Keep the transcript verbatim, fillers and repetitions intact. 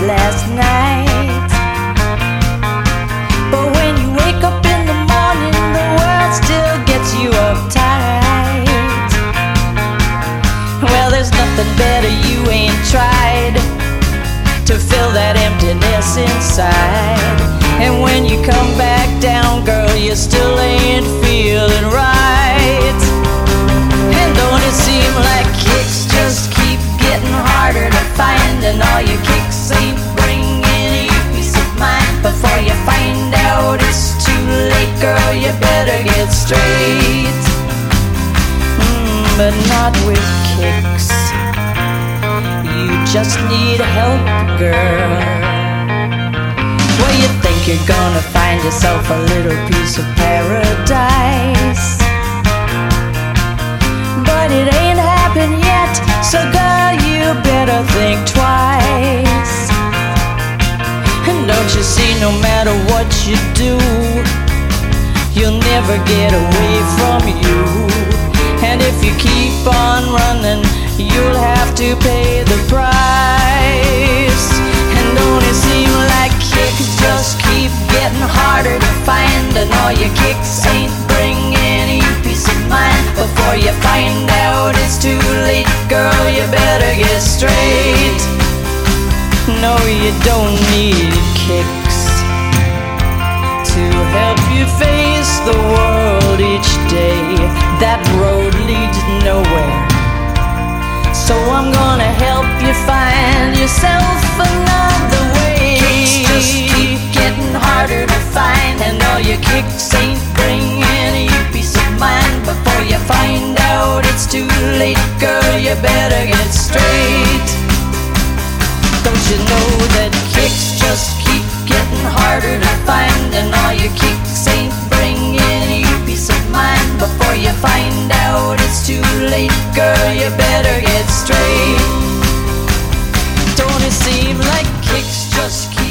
last night. But when you wake up in the morning, the world still gets you uptight. Well, there's nothing better you ain't tried to fill that emptiness inside. And when you come back down, girl, you still ain't feeling right. And don't it seem like kicks just keep getting harder to find, and all your kicks ain't bringing you peace of mind? Before you find out it's too late, girl, you better get straight. Mm, but not with kicks. You just need help, girl. Well, you think you're gonna find yourself a little piece of paradise, but it ain't happened yet. So girl, you better think twice. And don't you see, no matter what you do, you'll never get away from you. And if you keep on running, you'll have to pay the price. And don't it seem like kicks just keep getting harder to find, and all your kicks ain't bringing you peace of mind? Before you find out it's too late, girl, you better get straight. No, you don't need kicks to help you face the world each day. That road leads nowhere, so I'm gonna help you find yourself another way. Kicks just keep getting harder to find, and all your kicks ain't bringing you peace of mind. Before you find out it's too late, girl, you better get straight. Don't you know that kicks just keep getting harder to find, and all your kicks ain't bringing you peace of mind? Before you find out it's too late, girl, you better get straight. Don't it seem like kicks just keep